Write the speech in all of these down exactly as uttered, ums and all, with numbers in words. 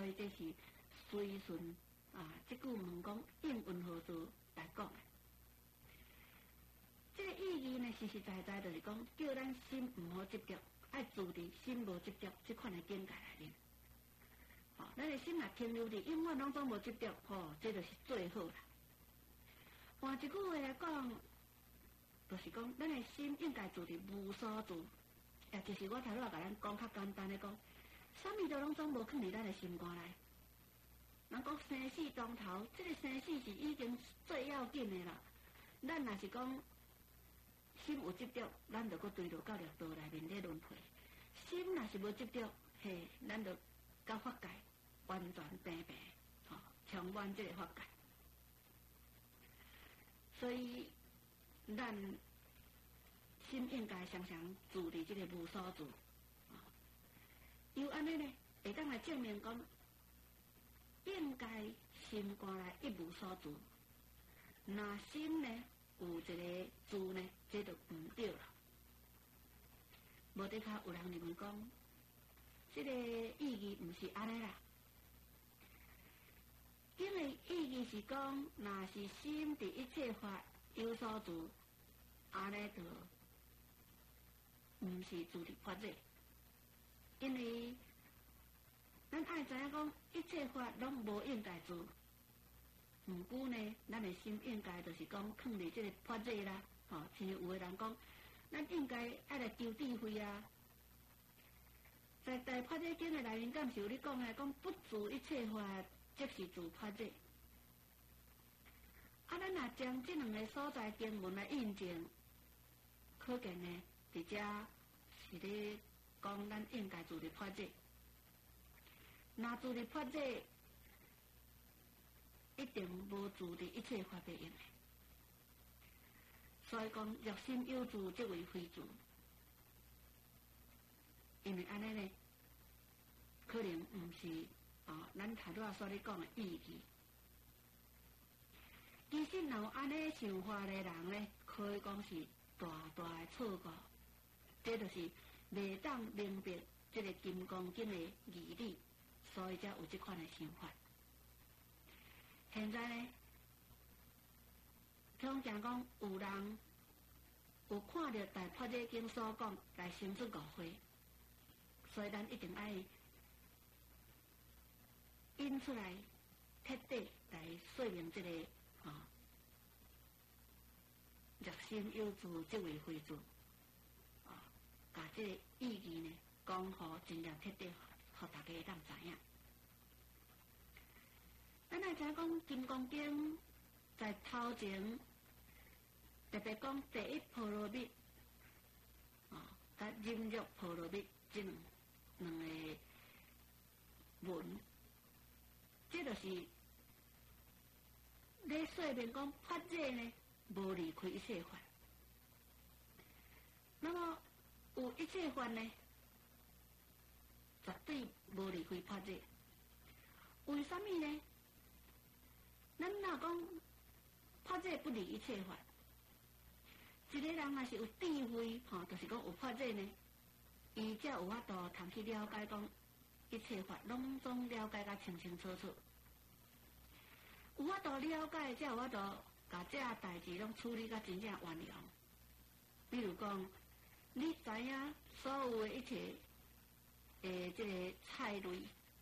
所以这是随顺啊，即句问讲应运何字来讲的。这个意义呢，实实在在就是讲，叫咱心唔好执着，爱住伫心无执着这款的境界内面。哦，咱的心若停留伫永远拢总无执着，哦，这就是最好啦。换一句话来讲，就是讲，咱的心应该住伫无所住，也就是我头拄仔甲咱讲较简单的讲，啥物都拢总无放伫咱的心肝内。人讲生死当头，这个生死是已经最要紧的啦。咱若是讲心有执着，咱就搁对落到六道内面咧轮回；心若是无执着，嘿，咱就到法界完全平平，吼、哦，充满这个法界。所以，咱心应该常常住伫这个无所住。啊，有安尼呢，会当来证明讲，应该心肝内一无所住。那心呢，有一个住呢，这就唔对了。无得卡有人认为讲，这个意义唔是安尼啦。因为意义是讲，若是心伫一切法有所住，安尼就唔是住伫法者。因为咱爱知影讲，一切法拢无应该住。毋过呢，咱的心应该就是讲，放伫这个法者啦，吼、哦，像有的人讲，咱应该爱来求智慧啊。在在法者经的内面，敢是有咧讲诶，讲不住一切法，即是住法者。啊，咱若将这两个所在经文来印证，可见呢，伫遮是咧讲咱应该住伫法者。若住伫法者，一定无住伫一切法的用的。所以讲，若心有住，即为非住。因为安尼呢，可能毋是啊，咱头拄仔所咧讲的意义。其实，若有安尼想法的人呢，可以讲是大大的错误。这就是未当明白这个《金刚经》的义理，所以才有这款的想法。现在呢，通常讲有人有看到《大法华经》所讲来生出误会，所以咱一定要引出来，彻底来说明这个啊，若心有住，即为非住啊，把这个意义呢讲好，尽量彻底，互大家当知影。咱来知讲《金刚经》在头前特别讲第一波罗蜜啊，甲忍辱波罗蜜这两两个文，这就是咧说明讲法者呢无离开一切法。那么有一切法呢，绝对无离开法者。为什么呢？咱若讲法者不离一切法，一个人若是有智慧，吼、哦，就是讲有法者呢，伊才有法度通去了解讲一切法，拢总了解甲清清楚楚。有法度了解，才有法度甲这代志拢处理甲真正完良。比如讲，你知影所有的一切诶，这个菜类。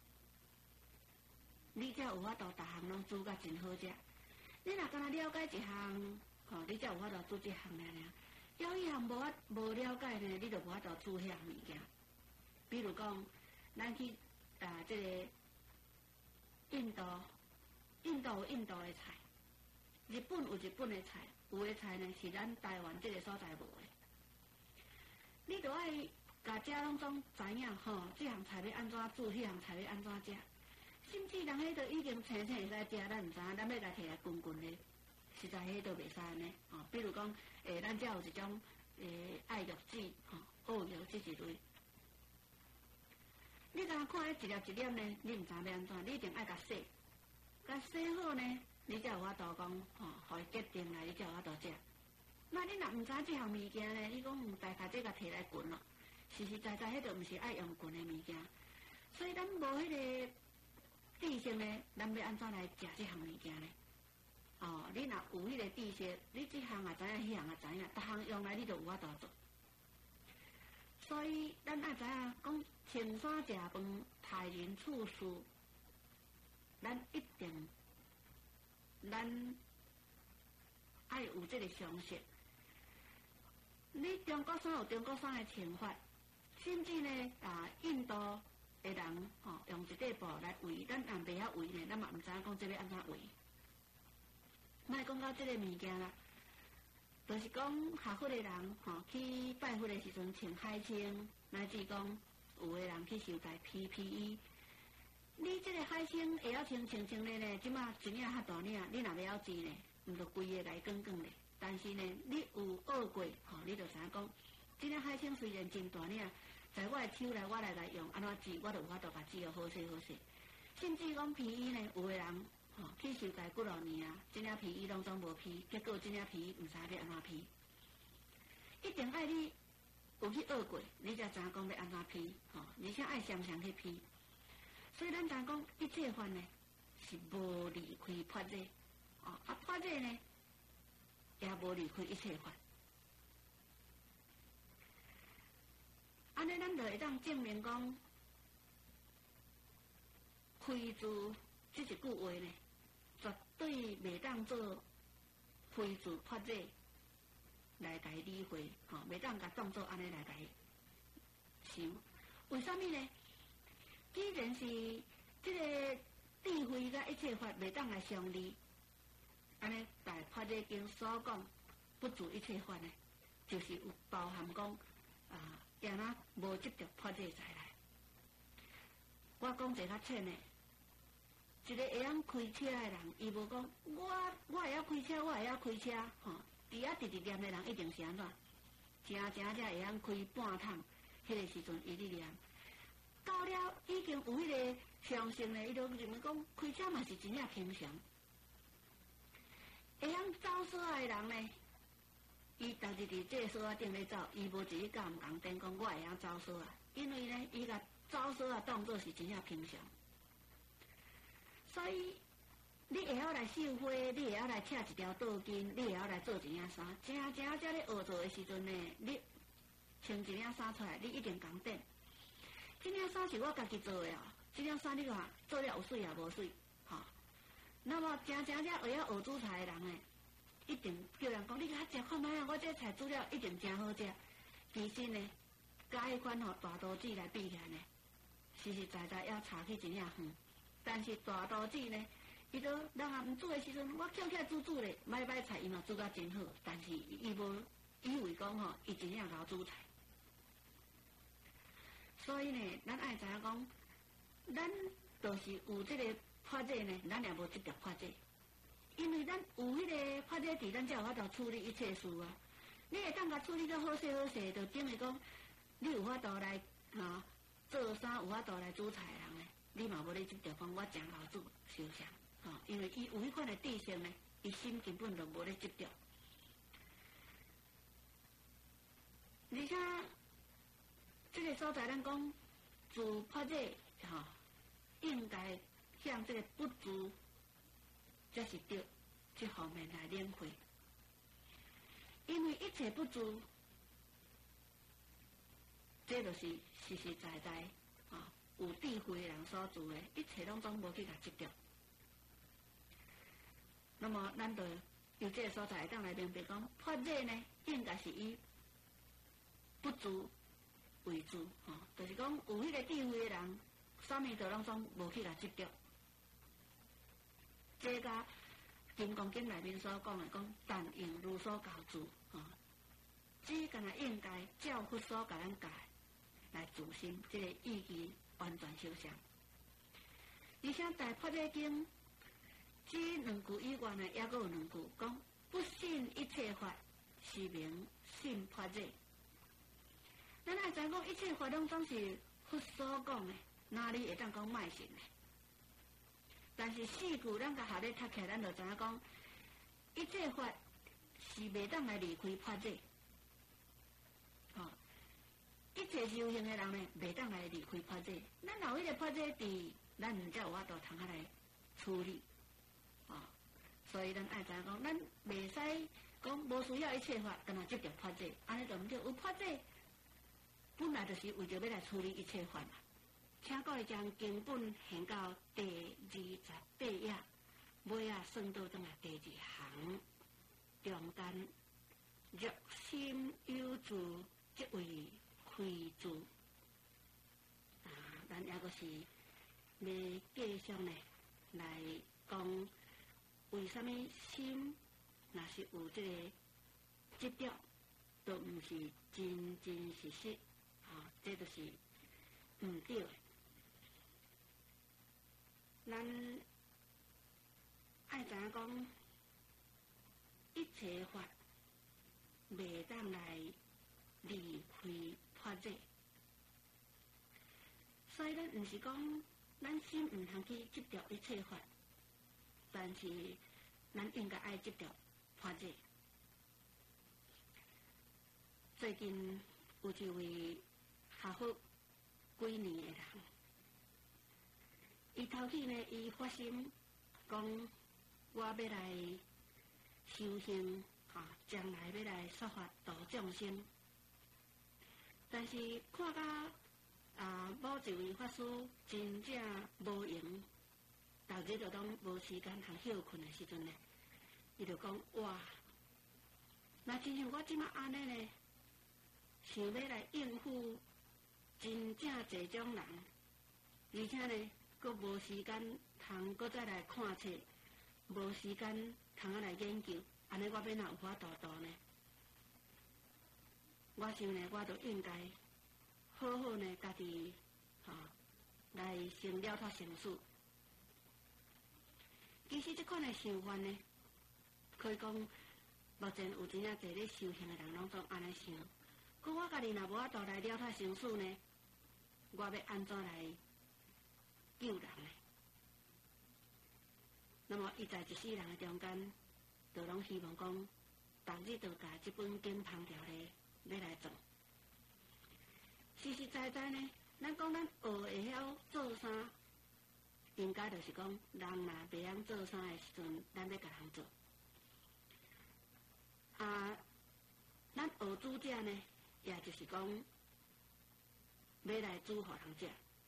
你才有法度，逐项拢煮甲真好食。你若敢若了解一项，吼、哦，你才有法度煮这项尔尔。要一项无法无了解呢，你就无法度煮迄项物件。比如讲，咱去啊，这个印度，印度有印度的菜，日本有日本的菜，有的菜呢是咱台湾这个所在无的。你就爱甲遮拢总知影，吼、哦，这项菜要安怎煮，迄项菜要安怎食。甚至人迄都已经青青会使食，咱毋知影，咱要甲摕来滚滚咧，实在迄都袂使安尼。哦，比如讲，诶、欸，咱遮有一种诶爱玉子，吼、哦，澳药这一类。你甲看迄一粒一粒呢，你毋知要安怎，你一定爱甲洗，甲洗好呢，你才有法度讲，吼、哦，互伊结定来，你才有法度食。那你若毋知这项物件呢，你讲毋大家这甲摕来滚咯，实实在在迄都毋是爱用滚的物件，所以咱无迄个。 性呢，咱要安怎来食这项物件呢？哦，你若有迄个知识，你这项也知影，迄项也知影，逐项用来你就有法度做。所以咱爱知影，讲穿衫食饭、待人处事，咱一定咱爱有这个常识。你中国衫有中国衫的穿法，甚至呢啊，印度的人吼、哦、用一块布来围，咱若袂晓围呢，咱嘛毋知影讲这要安怎围。莫讲到这个物件啦，就是讲学佛的人吼、哦、去拜佛的时阵穿海青，乃至讲有的人去收戴 P P E。你这个海青会晓穿穿穿的呢，即马一领较大领，你若袂晓治呢，毋就规个来卷卷咧。但是呢，你有学过吼、哦，你就知影讲，这领海青虽然真大领，在我的手内我来来用安怎治，我就有法度甲治得好势好势。甚至讲皮衣呢，有的人吼、哦、去收戴几偌年啊，这领皮衣拢总无披，结果这领皮衣毋知要安怎披。一定爱你有去学过，你才知影讲要安怎披吼、哦，而且爱常常去披。所以咱知影讲一切法呢是无离开法者，哦啊法者呢也无离开一切法。安尼咱就会当证明讲，开自这一句话呢，绝对袂当做开自法者来甲伊理会，吼、哦，袂当甲当做安尼来甲伊想。为什么呢？既然是这个智慧甲一切法袂当来相离，安尼大法者经所讲不住一切法呢，就是有包含讲啊，也若无执着法者在来。我讲一个较浅的，一个会晓开车的人，伊无讲我我会晓开车，我会晓开车，吼、哦，伫遐直直念的人一定是安怎？正正才会晓开半趟，迄个时阵伊咧念。到了已经有迄个常识呢，伊就认为讲开车嘛是真正平常。会晓走锁的人呢，伊家己伫这个锁仔顶咧走，伊无一日甲毋共顶讲我会晓走锁啊，因为呢，伊甲走锁啊当作是真正平常。所以你会晓来绣花，你会晓来扯一条倒巾，你会晓来做一领衫，正正才咧学做的时阵呢，你穿一领衫出来，你一定共顶。这领衫是我家己做的哦，这领衫你看做了有水也无水，吼、哦。那么正正正会晓学煮菜的人呢，一定叫人讲你甲食看卖啊，我这菜煮了一定真好食。其实呢，甲迄款吼大刀子来比起来呢，实实在在要差去真正远。但是大刀子呢，伊都人也毋煮的时阵，我捡起来煮煮咧，歹歹菜伊嘛煮甲真好，但是伊无以为讲吼，伊真正老煮菜。所以呢，咱爱知影讲，咱就是有这个法者呢，咱也无执着法者，因为咱有迄个法者伫，咱才有法度处理一切事啊。你会当甲处理到好势好势，就等于讲，你有法度来啊做衫，有法度来煮菜的人呢，你嘛无咧执着讲我真老煮受伤，吼、哦，因为伊有迄款的知识呢，伊心根本就无咧执着，而且。这个所在，咱讲自法者吼、哦，应该向这个不足，才是对这方面来领会。因为一切不足，这就是实实在在啊、哦，有智慧的人所做的，一切拢总无去甲执着。那么，咱就由这个所在，当来明白讲，法者呢，应该是以不足。为主，吼、哦，就是讲有迄个智慧的人，啥物事拢总无去来执着。这个《金刚经》内面所讲的，讲但应如所教住，吼、哦，只干那应该照佛所教咱教来自心，这个意义完全相像。而且在《法华经》这两句以外呢，也阁有两句讲：不信一切法，是名信法者。咱爱知讲一切法拢总是佛所讲的，哪里会当讲卖信的？但是四句咱甲下咧读起来，咱就知影讲，一切法是袂当来离开法者。哦，一切修行的人呢，袂当来离开法者。咱若有迄个法者伫咱毋才有法度通下来处理，啊、哦，所以咱爱知影讲，咱袂使讲无需要一切法，干那执着法者，安尼就毋对。有法者本来就是为着要来处理一切法嘛。请各位将经本现到第二十八页，尾啊算到转来第二行，中间若心有助，即为非助。啊，咱抑个是要继续呢来讲，为什么心若是有这个执着，都毋是真真实实，啊，这就是毋对的。咱爱知影讲，一切法袂当来离开法者，所以咱毋是讲咱心毋通去执着一切法，但是咱应该爱执着法者。最近有一位学佛几年的人。伊头起呢，伊发心讲，我要来修行，啊，将来要来说法度众生。但是看到啊，某一位法师真正无闲，逐日就当无时间通休困的时阵呢，伊就讲哇，那真像我即马安尼呢，想要来应付真正侪种人，而且呢。佫无时间通佫再来看册，无时间通啊来研究，安尼我要哪有法度度呢？我想呢，我就应该好好呢，家己哈、啊、来先了脱生死。其实这款的想法呢，可以讲目前有真正侪咧修行的人拢总安尼想。可我家己若无法度来了脱生死呢，我要安怎来救人呢？那么伊在一世人的中间，就拢希望讲，逐日就甲这本经旁条咧，要来做。实实在在呢，咱讲咱学会晓做啥，应该就是讲，人若袂晓做啥的时阵，咱要甲人做。啊，咱学煮食呢，也就是讲，要来煮互人食。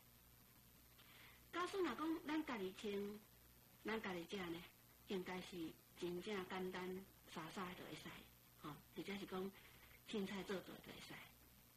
假使若讲咱家己清，咱家己食呢，应该是真正简单沙沙就会使，吼、哦，或者是讲凊彩做做就会使。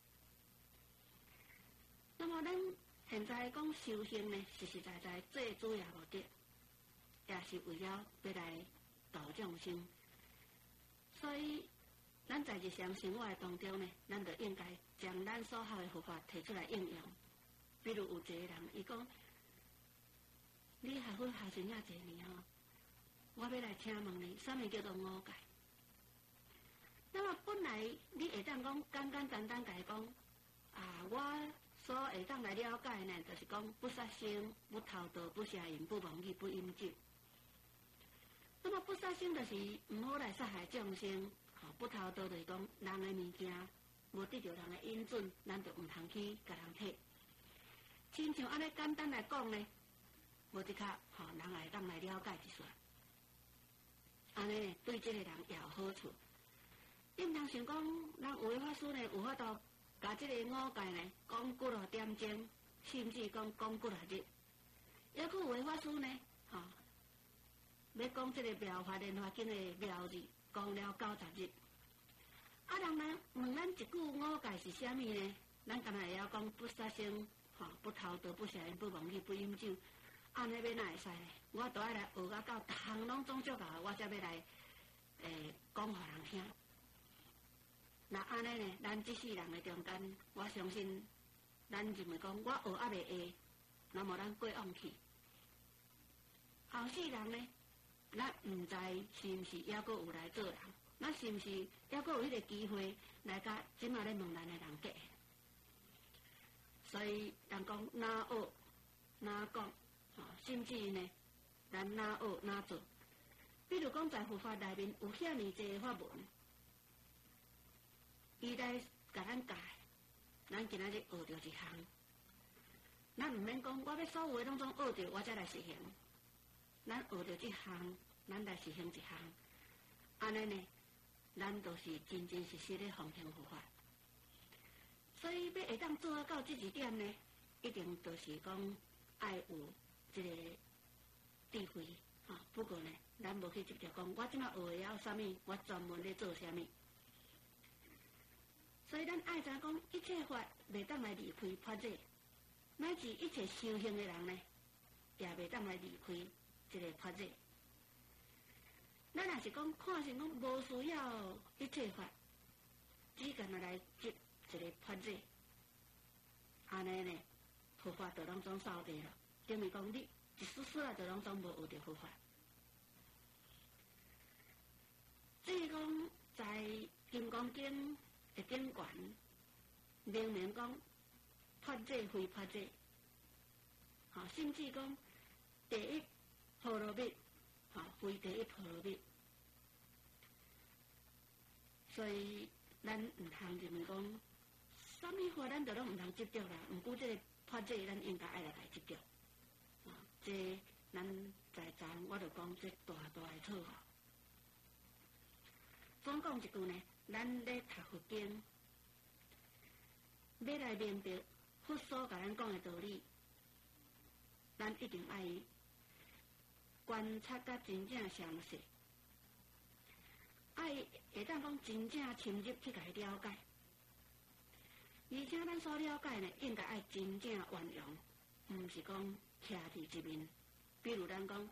那么咱现在讲修行呢，实实在在最主要目的，也是为了要来度众生。所以，咱在日常生活的当中呢，咱就应该将咱所学的佛法提出来应用。比如有一个人，伊讲。你学佛学成遐侪年哦，我要来请问你，啥物叫做五戒？那么本来你会当讲简简单单来讲，啊，我所会当来了解呢，就是讲不杀生、不偷盗、不邪淫、不妄语、不饮酒。那么不杀生就是唔好来杀害众生，吼、哦，不偷盗就是讲人的物件无得到人的允准，咱就唔通去甲人摕。亲像安尼简单来讲呢。无即刻，吼、哦，人来当来了解一下，安尼对这个人也有好处。你毋通想讲，人有的法师呢，有法度甲这个五戒呢讲几落点钟，甚至讲讲几落日。也佫有的法师呢，吼、哦，要讲这个妙法莲华经的妙字，讲了九十日。啊，人呢问咱一句五戒是啥物呢？咱敢若会晓讲不杀生，吼、哦，不偷盗，不邪淫，不妄语，不饮酒。安尼要哪会使呢？我都爱来学到到，逐项拢总足够，我才要来诶讲互人听。那安尼呢？咱这世人的中间，我相信咱认为讲，我学还袂会，那么咱过往去。后世人呢，咱毋知是毋是还佫有来做人，咱是毋是还佫有迄个机会来甲即马咧问咱的人格？所以人讲哪学哪讲。哦，甚至呢，咱哪学哪做。比如讲，在佛法内面有遐尼济法文，伊来甲咱教，咱今仔日学着一项。 咱毋免讲，我要所有诶拢总学着，我才来实行。咱学着一项，咱来实行一项。安尼呢，咱就是真真实实咧奉行佛法。所以要会当做啊到这一点呢，一定就是讲爱有这个智慧哈、啊。不过呢，咱无去直接讲，我即马学会晓啥物，我专门咧做啥物。所以咱爱知讲，一切法袂当来离开法者，乃至一切修行的人呢，也袂当来离开这个法者。咱若是讲看成讲无需要一切法，只干那来接一个法者，安尼呢，佛法就拢总扫地了。等于讲你一丝丝啊，就拢总无学着佛法。至于讲在《金刚经》的经卷，明明讲法者非法者，啊，甚至讲第一波罗蜜，啊，非第一波罗蜜。所以咱毋通认为讲，啥物法咱就拢毋通执着啦。毋过这个法者，咱应该爱来来执着。啊，这咱在昨我就讲这大大的错误。总讲一句呢，咱咧读佛经，要来明白佛所甲咱讲的道理，咱一定爱观察甲真正详细。爱会当讲真正深入去甲伊了解，而且咱所了解呢，应该爱真正圆融，毋是讲徛伫一面。比如咱讲，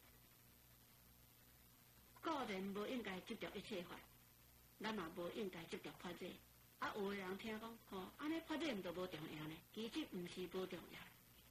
个人无应该执着一切法，咱嘛无应该执着法者。啊，有的人听讲，吼、哦，安尼法者毋就无重要呢？其实毋是无重要，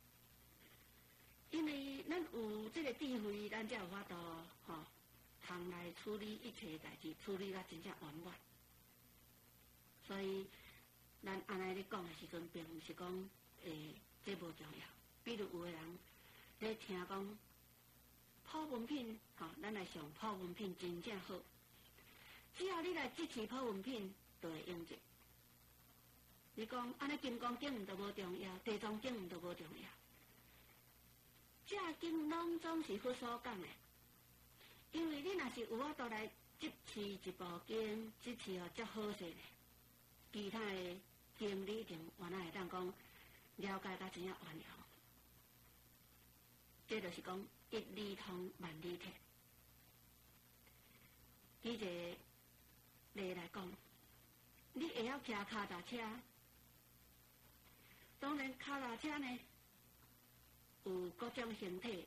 因为咱有这个智慧，咱才有法度，吼、哦。通来处理一切代志，处理甲真正圆满。所以，咱安尼咧讲的时阵，并毋是讲诶，这无重要。比如有个人咧听讲普文品，吼、哦，咱来上普文品真正好。只要你来支持普文品，就会用着。你讲安尼金刚经毋就无重要，地藏经毋就无重要。这经拢总是佛所讲的。因为你若是有法度来支持一部经，支持哦，则好势呢。其他的经你一定原来会当讲了解甲真正圆融。这就是讲一理通万理铁。举一个例来讲，你会晓骑脚踏车，当然脚踏车呢有各种形体。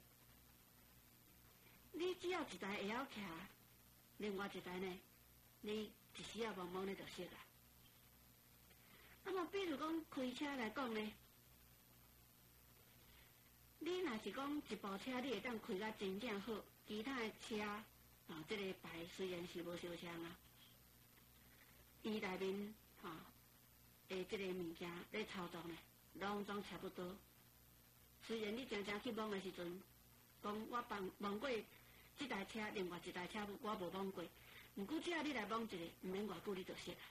你只要一台会晓骑，另外一台呢，你一时啊忙忙咧就熟啊。那么，比如讲开车来讲呢，你若是讲一部车，你会当开甲真正好，其他的车啊，这个牌虽然是无相像啊，伊内面啊的这个物件咧操作呢，拢总差不多。虽然你常常去摸的时阵，讲我帮摸过。这台车，另外一台车我无摸过，毋过只要你来摸一个，毋免偌久你就熟啊。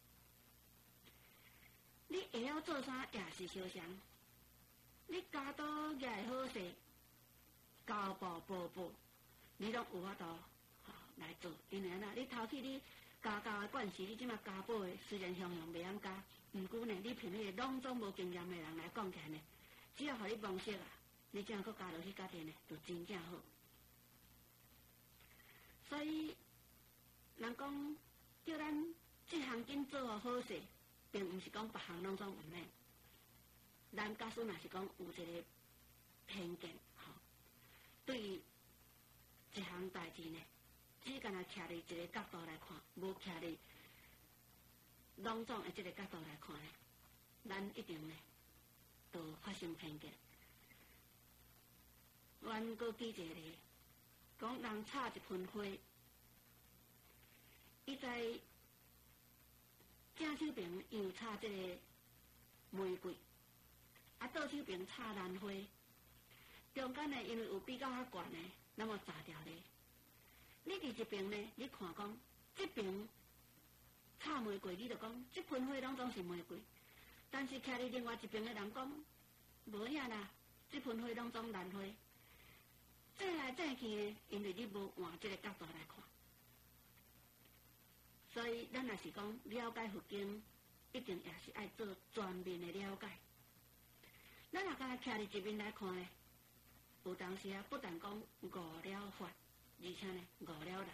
你会晓做啥也是相像，你加多也会好势，交步步步，你拢有法度吼来做。因为安那，你头起你加教的惯势，你即马加步的虽然向向袂晓加，毋过呢，你凭迄个拢总无经验的人来讲起来呢，只要互你摸熟啊，你这样佫加落去加点呢，就真正好。所以，人讲叫咱这项经做好好势，并毋是讲别项拢总毋免。咱假使若是讲有一个偏见，吼、哦，对于一项代志呢，只干那徛伫一个角度来看，无徛伫拢总的这个角度来看呢，咱一定呢，就发生偏见。阮佫举一个例。讲人插一盆花，伊在正手边又插这个玫瑰，啊倒手边插兰花，中间呢因为有比较较悬的，那么炸掉咧。你伫一边呢，你看讲这边插玫瑰，你就讲这盆花拢总是玫瑰，但是徛伫另外一边的人讲， 无影啦，这盆花拢总兰花，这来这去呢，因为你无换这个角度来看，所以咱若是讲了解佛经，一定也是爱做全面的了解。咱若敢徛伫一面来看呢，有当时啊，不但讲误了法，而且呢误了人。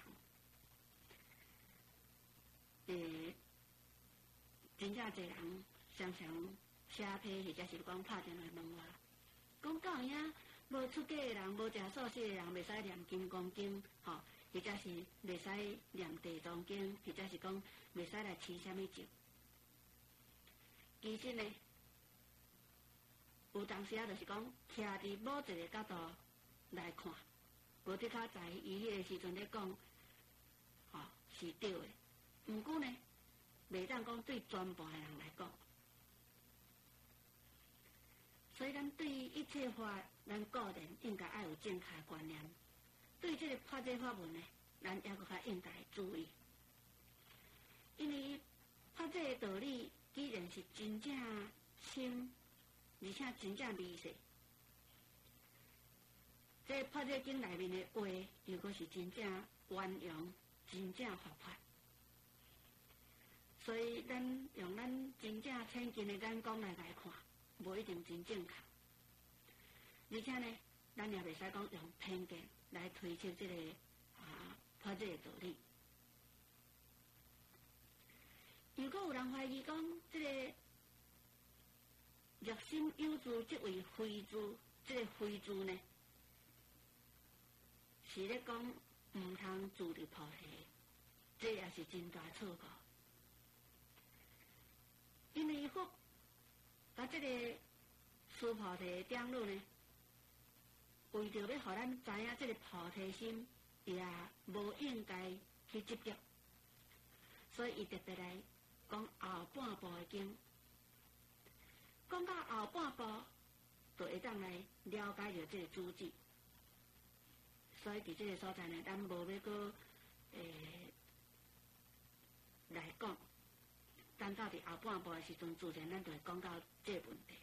诶，真正侪人常常写批，或者是讲拍电话问我，讲到有影无出家的人、无食素食的人，袂使念金刚经，吼、哦，或者是袂使念地藏经，或者是讲袂使来持啥物咒。其实呢，有当时啊，就是讲徛伫某一个角度来看，无的确在伊迄个时阵咧讲，吼、哦、是对的。毋过呢，袂当讲对全部的人来讲。所以，咱对于一切法，咱个人应该爱有正确观念。对这个破这法文呢，咱也搁较应该注意，因为破这个道理，既然是真正深，而且真正微细。这破这经内面的话，如果是真正圆融、真正活泼，所以咱用咱真正浅近的眼光来来看。无一定真正确，而且呢，咱也袂使讲用偏见来推测这个啊破这个道理。如果有人怀疑讲这个热心有助这位非助，这个非助呢，是咧讲毋通自立菩提，这也是真大错误，因为佛。啊，这个修菩提点路呢，为着要互咱知影这个菩提心，也无应该去执着，所以伊特别来讲后半部的经，讲到后半部，就会当来了解着这个主旨。所以伫这个所在呢，咱无要搁诶来讲。等到伫后半部的时阵，自然咱就会讲到这个问题。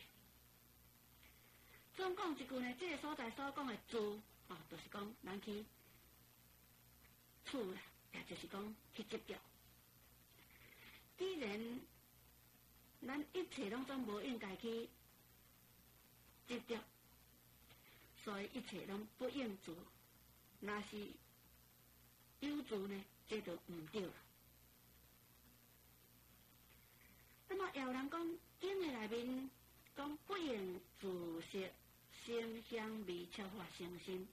总讲一句呢，这个所在所讲的住，哦，就是讲咱去处啦，也就是讲去执着。既然咱一切拢总无应该去执着，所以一切拢不应住。若是有住呢，这就唔对了。那么有人讲经的内面讲不应自色声香味触法生心，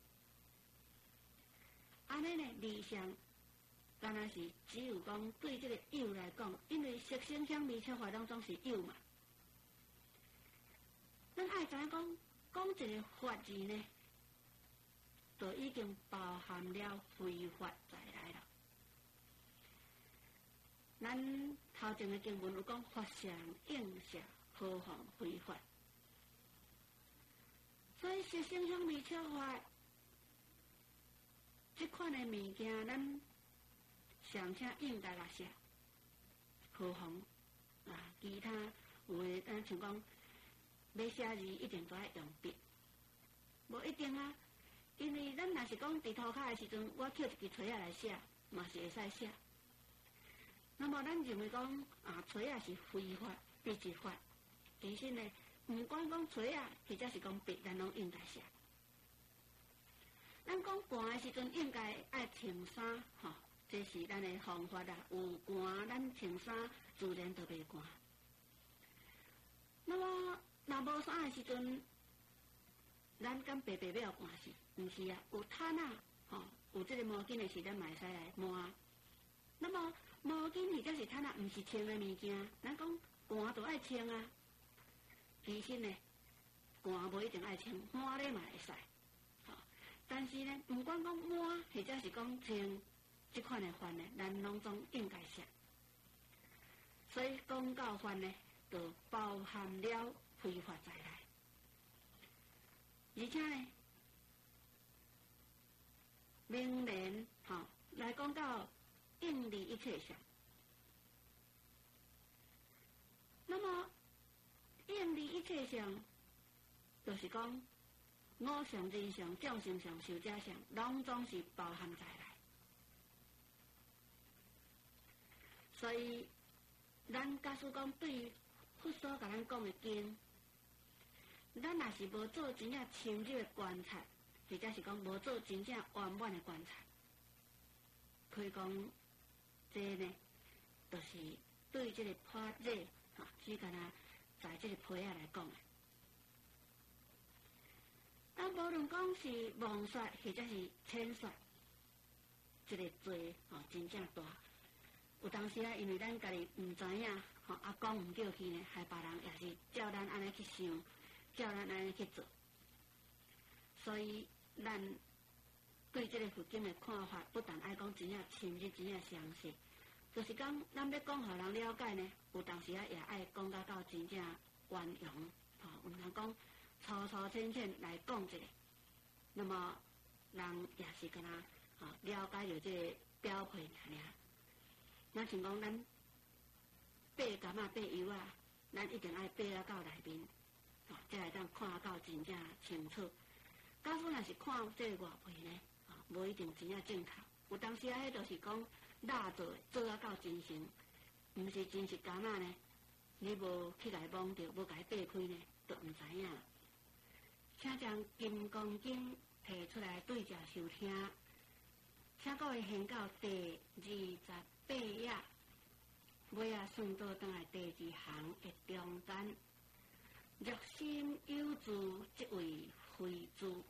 安尼呢理想，当然是只有讲对这个有来讲，因为色声香味触法当中是有嘛。咱爱知影讲讲一个法字呢，就已经包含了非法在内了。咱头前的经文有讲法相应下何妨非法，所以色声香味触法这款的物件，咱上请应该来写，何妨啊？其他有的咱像讲要写字一定都要用笔，无一定啊，因为咱若是讲伫涂骹的时阵，我捡一支锤仔来写，嘛是会使写。那么咱认为讲啊，锤仔是非法、必执法。其实呢，唔管讲锤仔，或者是讲笔，咱拢应该写。咱讲寒的时阵，应该爱穿衫，吼、哦，这是咱的方法啦。有寒，咱穿衫，自然就袂寒。那么，若无衫的时阵，咱敢白白要寒是？唔是啊，有毯啊，吼、哦，有这个毛巾的时，咱嘛会使来抹。那么毛巾或者是毯啊，毋是穿的物件，咱讲寒就爱穿啊。其实呢，寒无一定爱穿，抹咧嘛会使。吼、哦，但是呢，毋管讲抹或者是讲穿，这款的法呢，咱拢总应该写。所以讲到法呢，就包含了非法在内，而且呢，明年吼、哦、来讲到。应离一切相，那么应离一切相， 就是讲五常、人常、众生常、寿者常，拢总是包含在内。所以，咱假使讲对佛所甲咱讲的经，咱若是无做真正深入的观察，或者是讲无做真正圆满的观察，可以讲，这呢，就是对这个破解，哈，只干那在这个批仔来讲的。但无论讲是妄说或者是浅说，这个罪吼真正大。有当时啊，因为咱家己毋知影，吼啊讲毋对去呢，害别人也是照咱安尼去想，照咱安尼去做。所以咱对这个佛经的看法，不但爱讲真正深入、真正详细，就是讲咱要讲互人了解呢，有当时啊也爱讲到到真正圆融，吼，毋通讲粗粗浅浅来讲一个，那么人也是敢若吼了解着这个标配尔尔。咱像讲咱爬柑啊、爬油啊，咱一定爱爬啊到内面，吼，才会当看到真正清楚。假使若是看这个外皮呢，吼，无一定真正正确。有当时啊，迄就是讲蜡做做啊到真成，毋是真实柑啊呢，你无去甲伊摸着，无甲伊爬开呢，都毋知影。请将《金刚经》提出来对照收听，请各位先到第二十八页，尾啊顺倒转来第二行的中间，若心有主，即为非主。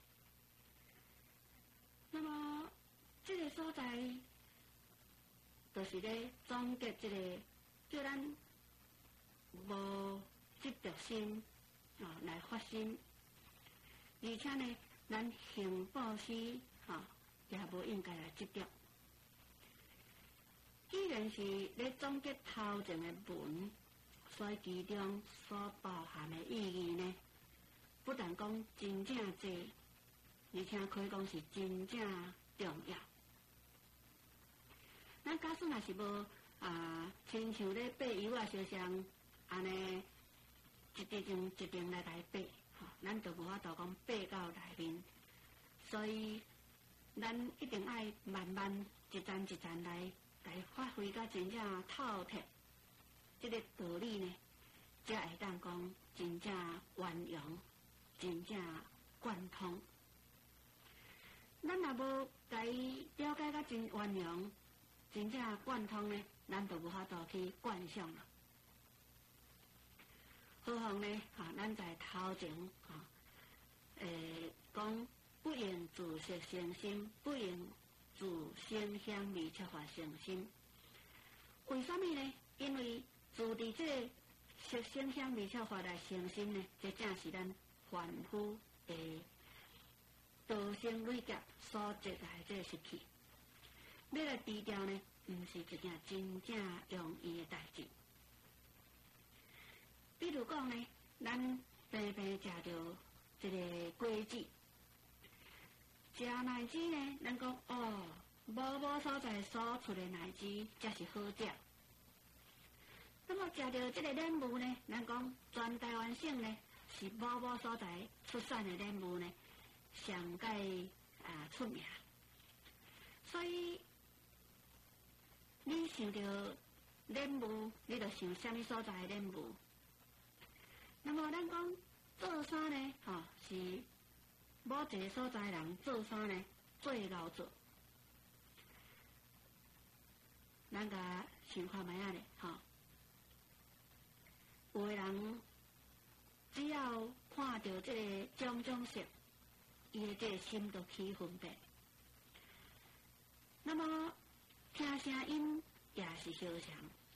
那么这个所在，就是咧总结这个叫咱无执着心啊来发心。而且呢，咱行布施，吼、哦，也无应该来执着。既然是咧总结头前的文，所以其中所包含的意义呢，不但讲真正济，而且可以讲是真正重要。咱假使若是无啊，亲像咧爬油啊，烧香安尼一滴钟一滴来来爬。咱就无法度讲爬到内面，所以咱一定爱慢慢一站一站来，来发挥到真正透彻。这个道理呢，才会当讲真正圆融，真正贯通。咱若无甲伊了解到真圆融、真正贯通呢，咱就无法度去贯想了。何况呢？哈、啊，咱在头前哈，诶、呃，讲不应自色生心，不应自性香味触法生心。为什么呢？因为自伫这个色性香味触法来生心呢，这正是咱凡夫的道生累劫所积来这个习气。要来低调呢，毋是一件真正容易的代志。比如讲呢，咱平平食着一个果子，食奶汁呢，咱讲哦，某某所在所出的奶汁才是好食。那么食着这个莲雾呢，咱讲全台湾省呢是某某所在出产的莲雾呢上界啊出名。所以你想着莲雾，你就想什么所在的莲雾？那么咱讲做衫呢，吼、哦、是某一个所在人做衫呢最老做。咱甲想看卖啊咧，吼、哦，有个人只要看到这个种种色，伊的这个心就起分别。那么听声音也是相像。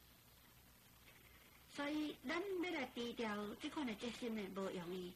所以，咱要来低调这款的决心呢，无容易。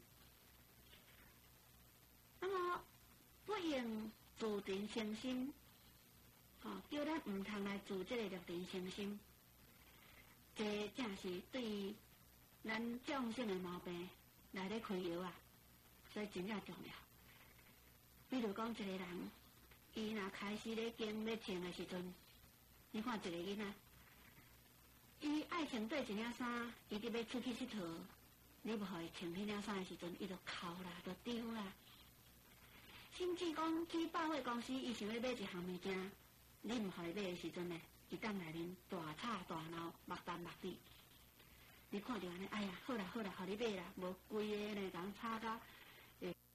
那么，不应自定生心，吼、哦，叫咱毋通来自这个六定生心，这正是对咱众生的毛病来咧开药啊，所以真正重要。比如讲，一个人，伊若开始咧经咧穿的时阵，你看一个囡仔。伊爱穿对一领衫，伊伫要出去佚佗， 你无互伊穿迄领衫的时阵，伊就哭啦，就丢啦。甚至讲去百货公司，伊想要买一项物件，你毋互伊买的时阵呢，伊当内面大吵大闹，目瞪目滴。你看着安尼，哎呀，好啦好啦，互你买啦，无规个呢，共吵到。